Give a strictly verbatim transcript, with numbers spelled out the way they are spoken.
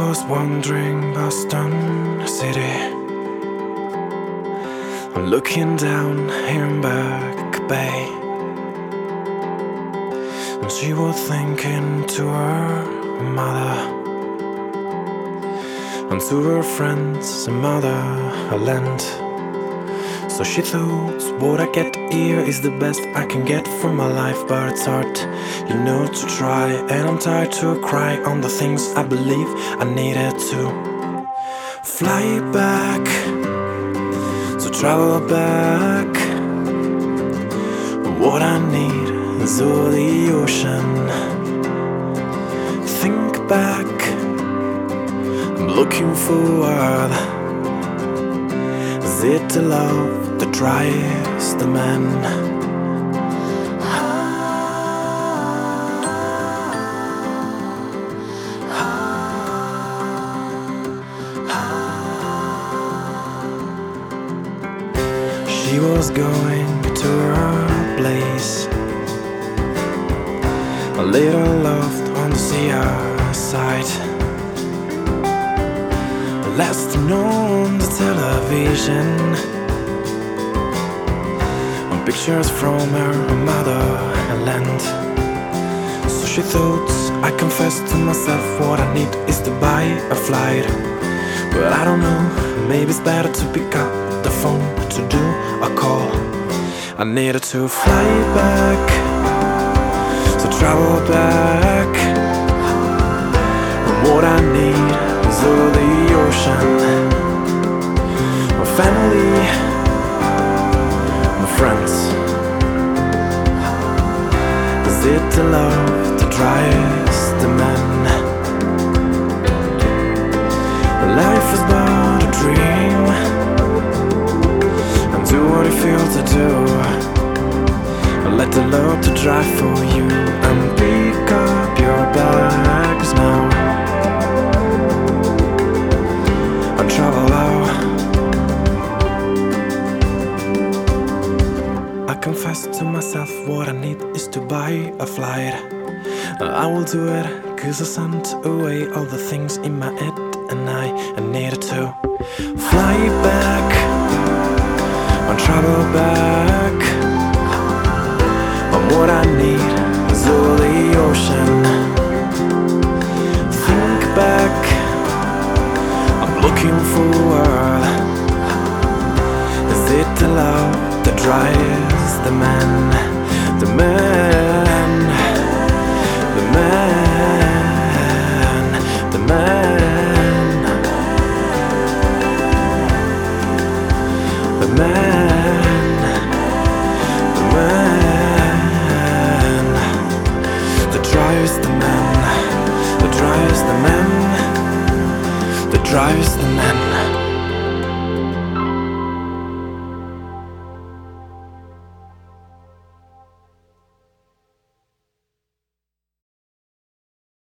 was wandering Boston City, looking down Hamburg Bay, and she was thinking to her mother and to her friends in motherland. So she thought, what I get here is the best I can get from my life, but it's hard, you know, to try. And I'm tired to cry on the things I believe I needed to fly back, to travel back. What I need is all the ocean. Think back, I'm looking forward. Is it the love that drives the man? She was going to her place, a little loft on the seaside, last known on the television, on pictures from her motherland. So she thought, I confess to myself, what I need is to buy a flight. But I don't know, maybe it's better to pick up the phone to do a call. I needed to fly back, to travel back. And what I need is all the ocean, my family, my friends. Is it the love that drives the man? Life is but a dream, and do what you feel to do. Let the love to drive for you, and pick up your bags now and travel out. I confess to myself, what I need is to buy a flight. I will do it, cause I sent away all the things in my head, and I, I needed to fly back and travel back. And what I need is all the ocean. Think back, I'm looking forward.